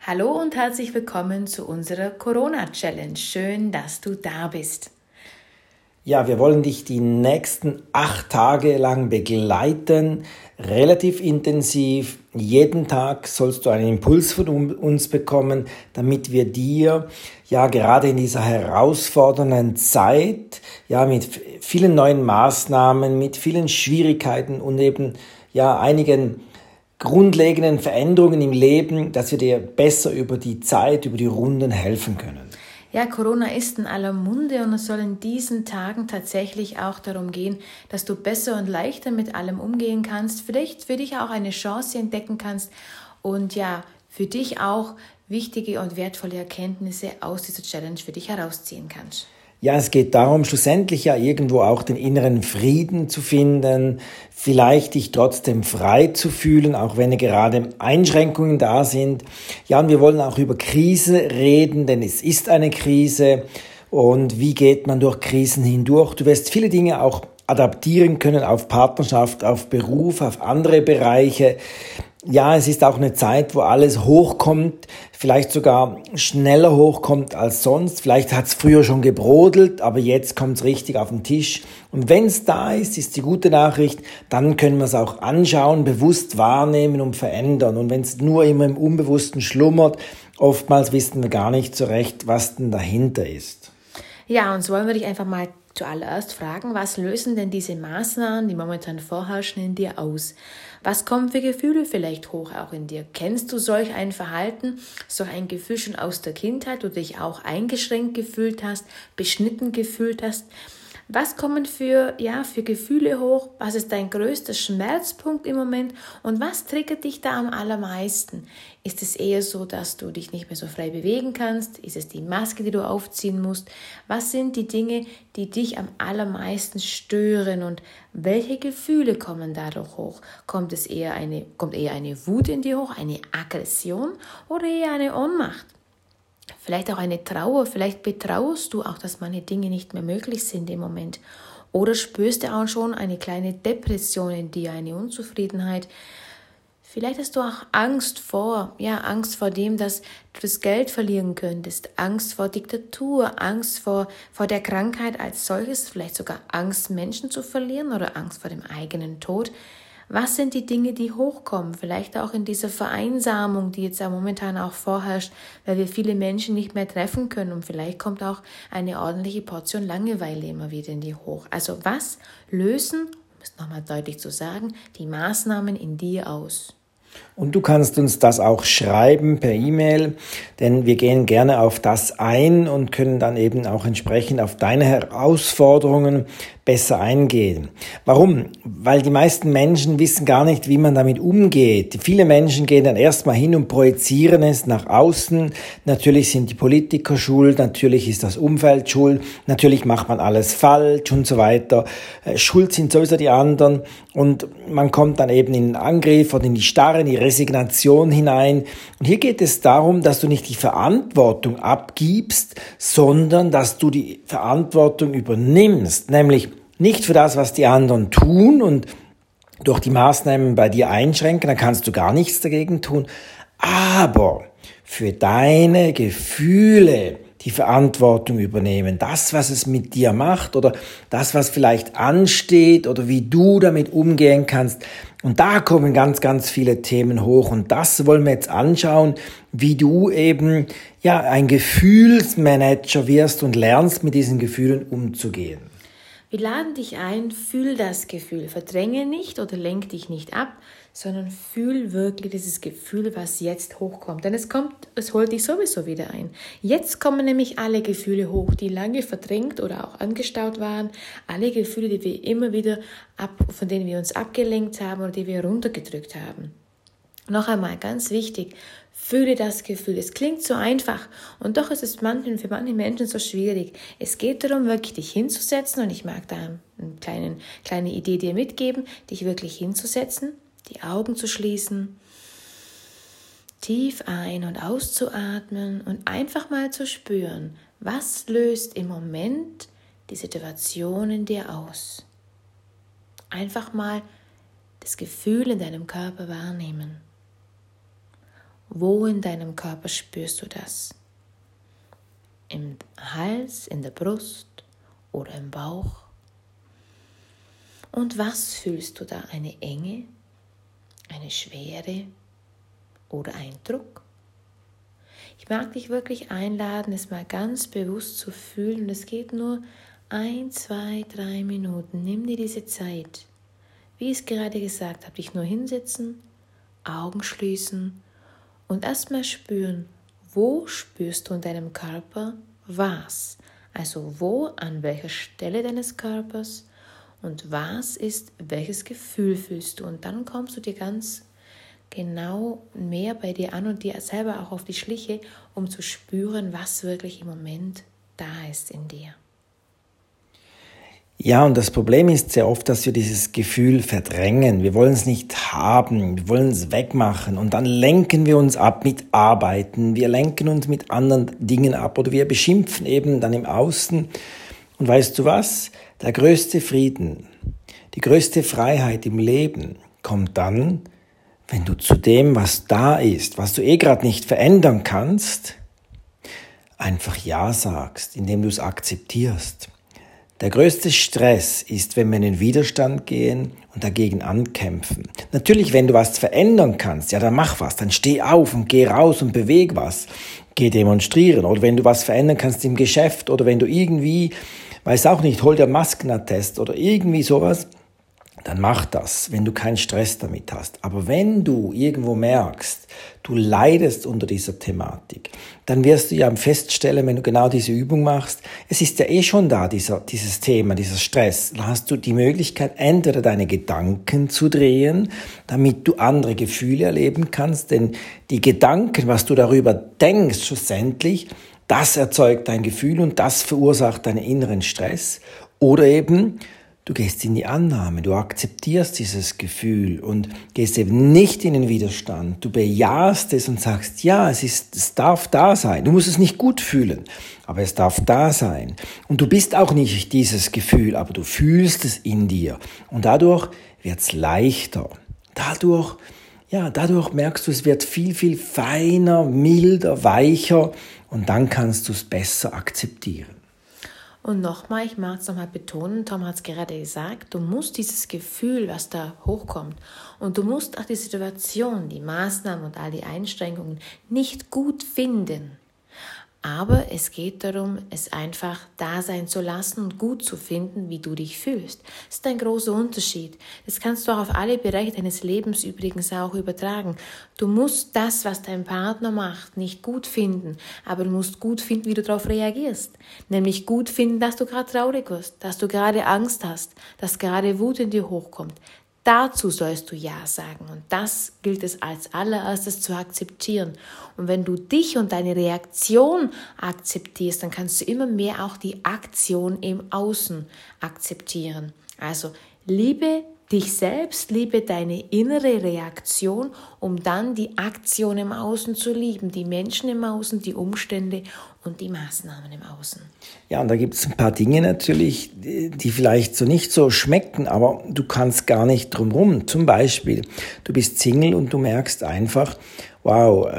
Hallo und herzlich willkommen zu unserer Corona-Challenge. Schön, dass du da bist. Ja, wir wollen dich die nächsten 8 Tage lang begleiten, relativ intensiv. Jeden Tag sollst du einen Impuls von uns bekommen, damit wir dir ja gerade in dieser herausfordernden Zeit, ja mit vielen neuen Maßnahmen, mit vielen Schwierigkeiten und eben ja einigen grundlegenden Veränderungen im Leben, dass wir dir besser über die Zeit, über die Runden helfen können. Ja, Corona ist in aller Munde und es soll in diesen Tagen tatsächlich auch darum gehen, dass du besser und leichter mit allem umgehen kannst, vielleicht für dich auch eine Chance entdecken kannst und ja, für dich auch wichtige und wertvolle Erkenntnisse aus dieser Challenge für dich herausziehen kannst. Ja, es geht darum, schlussendlich ja irgendwo auch den inneren Frieden zu finden, vielleicht dich trotzdem frei zu fühlen, auch wenn gerade Einschränkungen da sind. Ja, und wir wollen auch über Krise reden, denn es ist eine Krise. Und wie geht man durch Krisen hindurch? Du wirst viele Dinge auch adaptieren können auf Partnerschaft, auf Beruf, auf andere Bereiche. Ja, es ist auch eine Zeit, wo alles hochkommt, vielleicht sogar schneller hochkommt als sonst. Vielleicht hat es früher schon gebrodelt, aber jetzt kommt es richtig auf den Tisch. Und wenn es da ist die gute Nachricht, dann können wir es auch anschauen, bewusst wahrnehmen und verändern. Und wenn es nur immer im Unbewussten schlummert, oftmals wissen wir gar nicht so recht, was denn dahinter ist. Ja, und so wollen wir dich einfach mal zuallererst fragen, was lösen denn diese Maßnahmen, die momentan vorherrschen, in dir aus? Was kommen für Gefühle vielleicht hoch auch in dir? Kennst du solch ein Verhalten, so ein Gefühl schon aus der Kindheit, wo du dich auch eingeschränkt gefühlt hast, beschnitten gefühlt hast? Was kommen für Gefühle hoch? Was ist dein größter Schmerzpunkt im Moment? Und was triggert dich da am allermeisten? Ist es eher so, dass du dich nicht mehr so frei bewegen kannst? Ist es die Maske, die du aufziehen musst? Was sind die Dinge, die dich am allermeisten stören? Und welche Gefühle kommen dadurch hoch? Kommt eher eine Wut in dir hoch, eine Aggression oder eher eine Ohnmacht? Vielleicht auch eine Trauer, vielleicht betrauerst du auch, dass manche Dinge nicht mehr möglich sind im Moment. Oder spürst du auch schon eine kleine Depression in dir, eine Unzufriedenheit. Vielleicht hast du auch Angst vor dem, dass du das Geld verlieren könntest. Angst vor Diktatur, Angst vor der Krankheit als solches, vielleicht sogar Angst, Menschen zu verlieren oder Angst vor dem eigenen Tod. Was sind die Dinge, die hochkommen? Vielleicht auch in dieser Vereinsamung, die jetzt ja momentan auch vorherrscht, weil wir viele Menschen nicht mehr treffen können. Und vielleicht kommt auch eine ordentliche Portion Langeweile immer wieder in dir hoch. Also was lösen, um es nochmal deutlich zu sagen, die Maßnahmen in dir aus? Und du kannst uns das auch schreiben per E-Mail, denn wir gehen gerne auf das ein und können dann eben auch entsprechend auf deine Herausforderungen besser eingehen. Warum? Weil die meisten Menschen wissen gar nicht, wie man damit umgeht. Viele Menschen gehen dann erstmal hin und projizieren es nach außen. Natürlich sind die Politiker schuld, natürlich ist das Umfeld schuld, natürlich macht man alles falsch und so weiter. Schuld sind sowieso die anderen und man kommt dann eben in den Angriff oder in die Starre, in die Resignation hinein. Und hier geht es darum, dass du nicht die Verantwortung abgibst, sondern dass du die Verantwortung übernimmst, nämlich nicht für das, was die anderen tun und durch die Maßnahmen bei dir einschränken, dann kannst du gar nichts dagegen tun, aber für deine Gefühle die Verantwortung übernehmen, das, was es mit dir macht oder das, was vielleicht ansteht oder wie du damit umgehen kannst. Und da kommen ganz, ganz viele Themen hoch und das wollen wir jetzt anschauen, wie du eben ein Gefühlsmanager wirst und lernst, mit diesen Gefühlen umzugehen. Wir laden dich ein, fühl das Gefühl, verdränge nicht oder lenk dich nicht ab, sondern fühl wirklich dieses Gefühl, was jetzt hochkommt. Denn es holt dich sowieso wieder ein. Jetzt kommen nämlich alle Gefühle hoch, die lange verdrängt oder auch angestaut waren. Alle Gefühle, die wir immer wieder von denen wir uns abgelenkt haben oder die wir runtergedrückt haben. Noch einmal, ganz wichtig, fühle das Gefühl. Es klingt so einfach und doch ist es für manche Menschen so schwierig. Es geht darum, wirklich dich hinzusetzen und ich mag da eine kleine Idee dir mitgeben, dich wirklich hinzusetzen, die Augen zu schließen, tief ein- und auszuatmen und einfach mal zu spüren, was löst im Moment die Situation in dir aus. Einfach mal das Gefühl in deinem Körper wahrnehmen. Wo in deinem Körper spürst du das? Im Hals, in der Brust oder im Bauch? Und was fühlst du da? Eine Enge, eine Schwere oder ein Druck? Ich mag dich wirklich einladen, es mal ganz bewusst zu fühlen. Und es geht nur 1, 2, 3 Minuten. Nimm dir diese Zeit. Wie ich es gerade gesagt habe, dich nur hinsetzen, Augen schließen und erstmal spüren, wo spürst du in deinem Körper was? Also wo, an welcher Stelle deines Körpers und was ist, welches Gefühl fühlst du? Und dann kommst du dir ganz genau mehr bei dir an und dir selber auch auf die Schliche, um zu spüren, was wirklich im Moment da ist in dir. Ja, und das Problem ist sehr oft, dass wir dieses Gefühl verdrängen. Wir wollen es nicht haben, wir wollen es wegmachen und dann lenken wir uns ab mit Arbeiten, wir lenken uns mit anderen Dingen ab oder wir beschimpfen eben dann im Außen. Und weißt du was? Der größte Frieden, die größte Freiheit im Leben kommt dann, wenn du zu dem, was da ist, was du gerade nicht verändern kannst, einfach Ja sagst, indem du es akzeptierst. Der größte Stress ist, wenn wir in den Widerstand gehen und dagegen ankämpfen. Natürlich, wenn du was verändern kannst, ja, dann mach was, dann steh auf und geh raus und beweg was. Geh demonstrieren. Oder wenn du was verändern kannst im Geschäft oder wenn du irgendwie, weiß auch nicht, hol dir Maskenattest oder irgendwie sowas, dann mach das, wenn du keinen Stress damit hast. Aber wenn du irgendwo merkst, du leidest unter dieser Thematik, dann wirst du ja feststellen, wenn du genau diese Übung machst, es ist ja schon da, dieses Thema, dieser Stress. Da hast du die Möglichkeit, entweder deine Gedanken zu drehen, damit du andere Gefühle erleben kannst, denn die Gedanken, was du darüber denkst, schlussendlich, das erzeugt dein Gefühl und das verursacht deinen inneren Stress. Oder eben, du gehst in die Annahme, du akzeptierst dieses Gefühl und gehst eben nicht in den Widerstand. Du bejahst es und sagst, ja, es darf da sein. Du musst es nicht gut fühlen, aber es darf da sein. Und du bist auch nicht dieses Gefühl, aber du fühlst es in dir. Und dadurch wird es leichter. Dadurch merkst du, es wird viel, viel feiner, milder, weicher und dann kannst du es besser akzeptieren. Und nochmal, ich mag es nochmal betonen, Tom hat es gerade gesagt, du musst dieses Gefühl, was da hochkommt, und du musst auch die Situation, die Maßnahmen und all die Einschränkungen nicht gut finden. Aber es geht darum, es einfach da sein zu lassen und gut zu finden, wie du dich fühlst. Das ist ein großer Unterschied. Das kannst du auch auf alle Bereiche deines Lebens übrigens auch übertragen. Du musst das, was dein Partner macht, nicht gut finden, aber du musst gut finden, wie du darauf reagierst. Nämlich gut finden, dass du gerade traurig wirst, dass du gerade Angst hast, dass gerade Wut in dir hochkommt. Dazu sollst du Ja sagen und das gilt es als allererstes zu akzeptieren. Und wenn du dich und deine Reaktion akzeptierst, dann kannst du immer mehr auch die Aktion im Außen akzeptieren. Also liebe dich selbst, liebe deine innere Reaktion, um dann die Aktion im Außen zu lieben, die Menschen im Außen, die Umstände und die Maßnahmen im Außen. Ja, und da gibt es ein paar Dinge natürlich, die vielleicht so nicht so schmecken, aber du kannst gar nicht drum rum. Zum Beispiel, du bist Single und du merkst einfach, wow,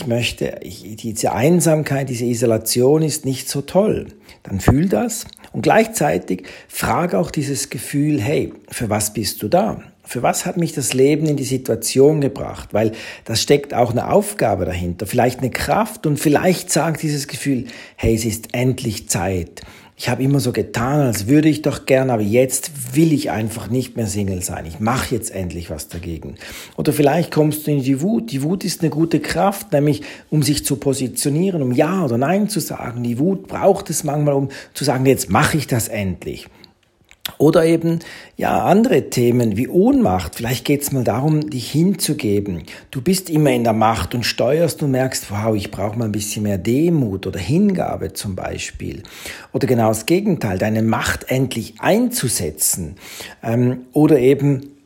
diese Einsamkeit, diese Isolation ist nicht so toll. Dann fühl das und gleichzeitig frag auch dieses Gefühl, hey, für was bist du da? Für was hat mich das Leben in die Situation gebracht? Weil das steckt auch eine Aufgabe dahinter, vielleicht eine Kraft und vielleicht sagt dieses Gefühl, hey, es ist endlich Zeit. Ich habe immer so getan, als würde ich doch gern, aber jetzt will ich einfach nicht mehr Single sein. Ich mache jetzt endlich was dagegen. Oder vielleicht kommst du in die Wut. Die Wut ist eine gute Kraft, nämlich um sich zu positionieren, um Ja oder Nein zu sagen. Die Wut braucht es manchmal, um zu sagen, jetzt mache ich das endlich. Oder eben, ja, andere Themen wie Ohnmacht. Vielleicht geht es mal darum, dich hinzugeben. Du bist immer in der Macht und steuerst und merkst, wow, ich brauche mal ein bisschen mehr Demut oder Hingabe zum Beispiel. Oder genau das Gegenteil, deine Macht endlich einzusetzen. Oder eben,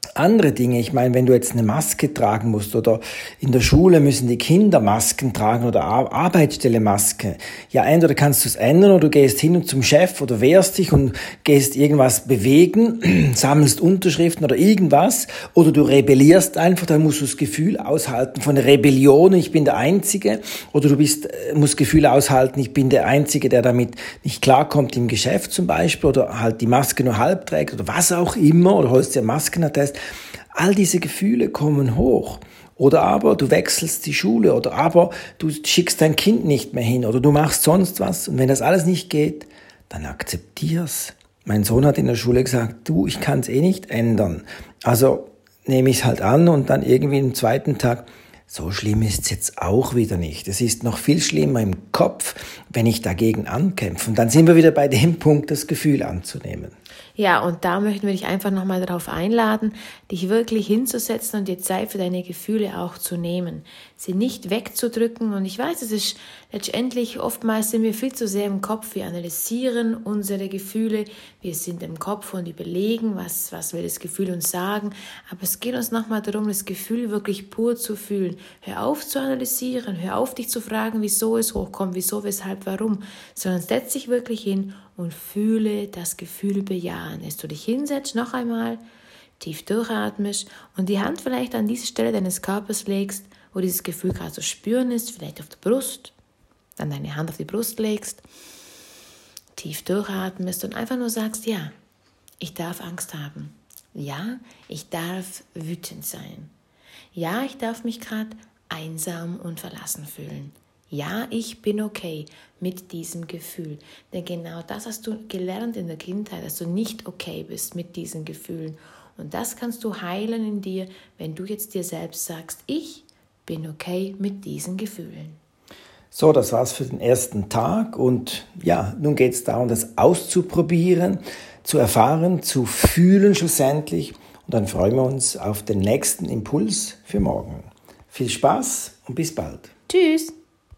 andere Dinge. Ich meine, wenn du jetzt eine Maske tragen musst oder in der Schule müssen die Kinder Masken tragen oder Arbeitsstelle Maske. Ja, entweder kannst du es ändern oder du gehst hin zum Chef oder wehrst dich und gehst irgendwas bewegen, sammelst Unterschriften oder irgendwas, oder du rebellierst einfach, dann musst du das Gefühl aushalten von Rebellion, ich bin der Einzige, oder du musst Gefühle aushalten, ich bin der Einzige, der damit nicht klarkommt im Geschäft zum Beispiel, oder halt die Maske nur halb trägt oder was auch immer, oder holst dir Maskenattest. All diese Gefühle kommen hoch. Oder aber du wechselst die Schule, oder aber du schickst dein Kind nicht mehr hin, oder du machst sonst was. Und wenn das alles nicht geht, dann akzeptier's. Mein Sohn hat in der Schule gesagt, du, ich kann's eh nicht ändern. Also nehme ich's halt an und dann irgendwie am zweiten Tag, so schlimm ist's jetzt auch wieder nicht. Es ist noch viel schlimmer im Kopf, wenn ich dagegen ankämpfe. Und dann sind wir wieder bei dem Punkt, das Gefühl anzunehmen. Ja, und da möchten wir dich einfach nochmal darauf einladen, dich wirklich hinzusetzen und dir Zeit für deine Gefühle auch zu nehmen, sie nicht wegzudrücken. Und ich weiß, es ist letztendlich, oftmals sind wir viel zu sehr im Kopf. Wir analysieren unsere Gefühle, wir sind im Kopf und überlegen, was will das Gefühl uns sagen. Aber es geht uns nochmal darum, das Gefühl wirklich pur zu fühlen. Hör auf zu analysieren, hör auf dich zu fragen, wieso es hochkommt, wieso, weshalb, warum, sondern setz dich wirklich hin und fühle das Gefühl bejahen. Dass du dich hinsetzt, noch einmal, tief durchatmest und die Hand vielleicht an diese Stelle deines Körpers legst, wo dieses Gefühl gerade zu spüren ist, vielleicht auf der Brust, dann deine Hand auf die Brust legst, tief durchatmest und einfach nur sagst, ja, ich darf Angst haben. Ja, ich darf wütend sein. Ja, ich darf mich gerade einsam und verlassen fühlen. Ja, ich bin okay mit diesem Gefühl. Denn genau das hast du gelernt in der Kindheit, dass du nicht okay bist mit diesen Gefühlen. Und das kannst du heilen in dir, wenn du jetzt dir selbst sagst, ich bin okay mit diesen Gefühlen. So, das war's für den ersten Tag. Und ja, nun geht's darum, das auszuprobieren, zu erfahren, zu fühlen schlussendlich. Und dann freuen wir uns auf den nächsten Impuls für morgen. Viel Spaß und bis bald. Tschüss!